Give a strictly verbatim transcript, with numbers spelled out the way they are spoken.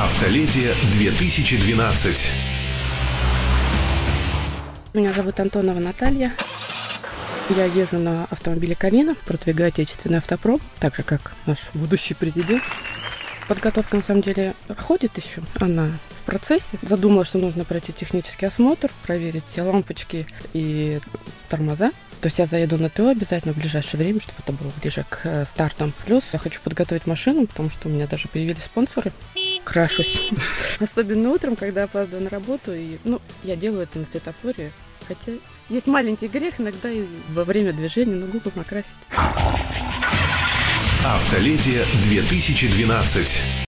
Автоледи две тысячи двенадцать. Меня зовут Антонова Наталья. Я езжу на автомобиле «Калина», продвигаю отечественный автопром, так же, как наш будущий президент. Подготовка, на самом деле, проходит еще. Она в процессе. Задумала, что нужно пройти технический осмотр, проверить все лампочки и тормоза. То есть я заеду на ТО обязательно в ближайшее время, чтобы это было ближе к стартам. Плюс я хочу подготовить машину, потому что у меня даже появились спонсоры. Крашусь. Особенно утром, когда опаздываю на работу. И, ну, я делаю это на светофоре. Хотя есть маленький грех иногда и во время движения, но губы накрасить. Автоледи две тысячи двенадцать.